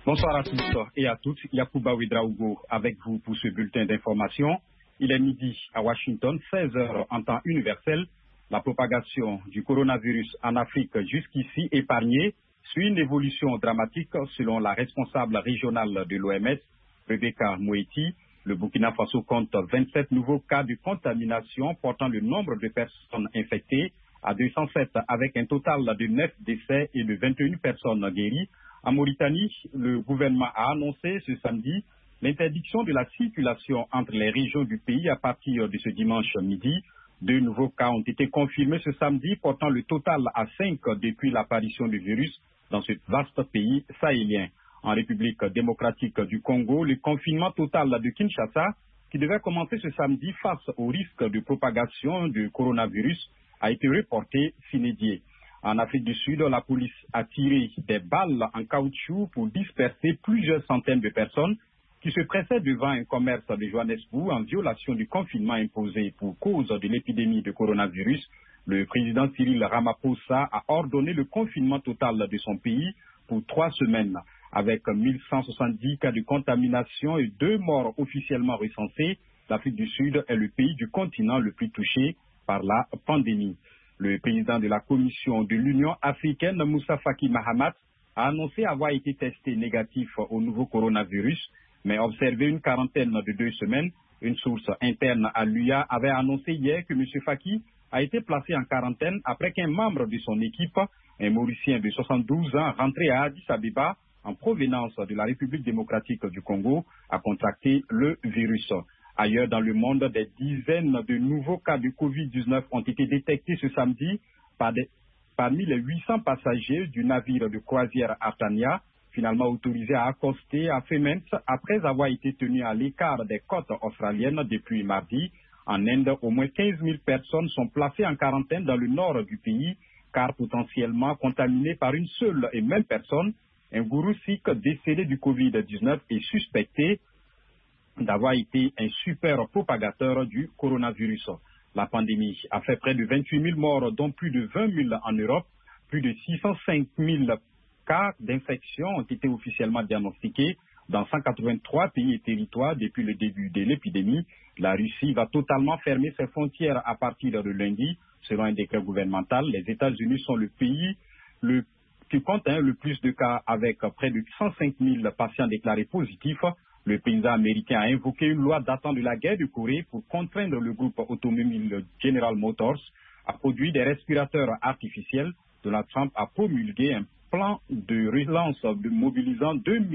Bonsoir à tous et à toutes. Yacouba Ouedraogo avec vous pour ce bulletin d'information. Il est midi à Washington, 16h en temps universel. La propagation du coronavirus en Afrique jusqu'ici épargnée suit une évolution dramatique selon la responsable régionale de l'OMS, Rebecca Moeti. Le Burkina Faso compte 27 nouveaux cas de contamination portant le nombre de personnes infectées à 207 avec un total de 9 décès et de 21 personnes guéries. En Mauritanie, le gouvernement a annoncé ce samedi l'interdiction de la circulation entre les régions du pays à partir de ce dimanche midi. 2 nouveaux cas ont été confirmés ce samedi, portant le total à 5 depuis l'apparition du virus dans ce vaste pays sahélien. En République démocratique du Congo, le confinement total de Kinshasa, qui devait commencer ce samedi face au risque de propagation du coronavirus, a été reporté sine-die. En Afrique du Sud, la police a tiré des balles en caoutchouc pour disperser plusieurs centaines de personnes qui se pressaient devant un commerce de Johannesburg en violation du confinement imposé pour cause de l'épidémie de coronavirus. Le président Cyril Ramaphosa a ordonné le confinement total de son pays pour 3 semaines. Avec 1170 cas de contamination et 2 morts officiellement recensés, l'Afrique du Sud est le pays du continent le plus touché par la pandémie. Le président de la Commission de l'Union africaine, Moussa Faki Mahamat, a annoncé avoir été testé négatif au nouveau coronavirus, mais observé une quarantaine de 2 semaines. Une source interne à l'UA avait annoncé hier que M. Faki a été placé en quarantaine après qu'un membre de son équipe, un Mauricien de 72 ans, rentré à Addis Abeba en provenance de la République démocratique du Congo, a contracté le virus. Ailleurs dans le monde, des dizaines de nouveaux cas de Covid-19 ont été détectés ce samedi parmi les 800 passagers du navire de croisière Artania, finalement autorisé à accoster à Femens après avoir été tenu à l'écart des côtes australiennes depuis mardi. En Inde, au moins 15 000 personnes sont placées en quarantaine dans le nord du pays, car potentiellement contaminées par une seule et même personne. Un gourou sikh décédé du Covid-19 est suspecté d'avoir été un super propagateur du coronavirus. La pandémie a fait près de 28 000 morts, dont plus de 20 000 en Europe. Plus de 605 000 cas d'infection ont été officiellement diagnostiqués dans 183 pays et territoires depuis le début de l'épidémie. La Russie va totalement fermer ses frontières à partir de lundi. Selon un décret gouvernemental, les États-Unis sont le pays qui compte le plus de cas avec près de 105 000 patients déclarés positifs. Le président américain a invoqué une loi datant de la guerre de Corée pour contraindre le groupe automobile General Motors à produire des respirateurs artificiels. Donald Trump a promulgué un plan de relance mobilisant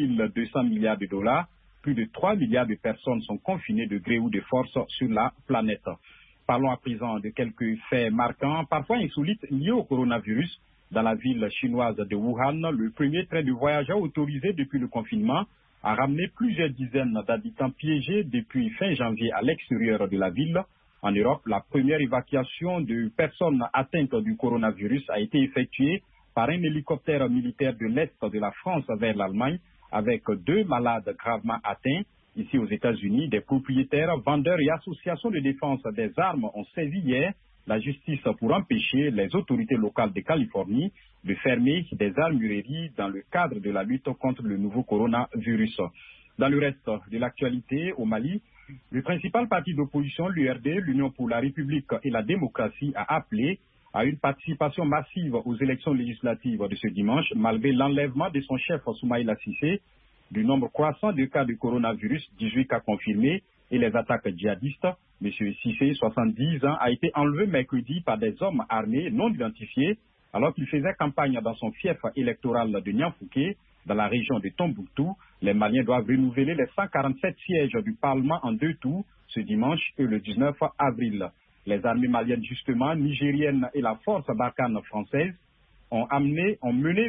2 200 milliards de dollars. Plus de 3 milliards de personnes sont confinées de gré ou de force sur la planète. Parlons à présent de quelques faits marquants, parfois insolites, liés au coronavirus. Dans la ville chinoise de Wuhan, le premier train de voyageurs autorisé depuis le confinement a ramené plusieurs dizaines d'habitants piégés depuis fin janvier à l'extérieur de la ville. En Europe, la première évacuation de personnes atteintes du coronavirus a été effectuée par un hélicoptère militaire de l'Est de la France vers l'Allemagne, avec 2 malades gravement atteints. Ici aux États-Unis, des propriétaires, vendeurs et associations de défense des armes ont saisi hier la justice pour empêcher les autorités locales de Californie de fermer des armureries dans le cadre de la lutte contre le nouveau coronavirus. Dans le reste de l'actualité, au Mali, le principal parti d'opposition, l'URD, l'Union pour la République et la démocratie, a appelé à une participation massive aux élections législatives de ce dimanche, malgré l'enlèvement de son chef Soumaïla Cissé, du nombre croissant de cas de coronavirus, 18 cas confirmés, et les attaques djihadistes. M. Cissé, 70 ans, a été enlevé mercredi par des hommes armés non identifiés alors qu'il faisait campagne dans son fief électoral de Nianfouké, dans la région de Tombouctou. Les Maliens doivent renouveler les 147 sièges du Parlement en 2 tours ce dimanche et le 19 avril. Les armées maliennes, justement, nigériennes et la force Barkhane française ont mené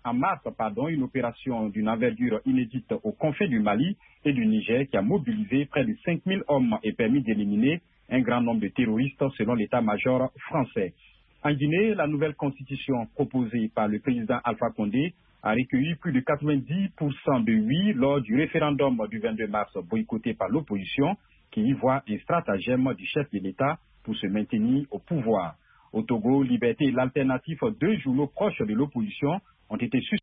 une opération d'une envergure inédite aux confins du Mali et du Niger qui a mobilisé près de 5 000 hommes et permis d'éliminer un grand nombre de terroristes selon l'état-major français. En Guinée, la nouvelle constitution proposée par le président Alpha Condé a recueilli plus de 90% de oui lors du référendum du 22 mars boycotté par l'opposition qui y voit un stratagème du chef de l'État pour se maintenir au pouvoir. Au Togo, Liberté et l'Alternative, 2 journaux proches de l'opposition, ont été suspendus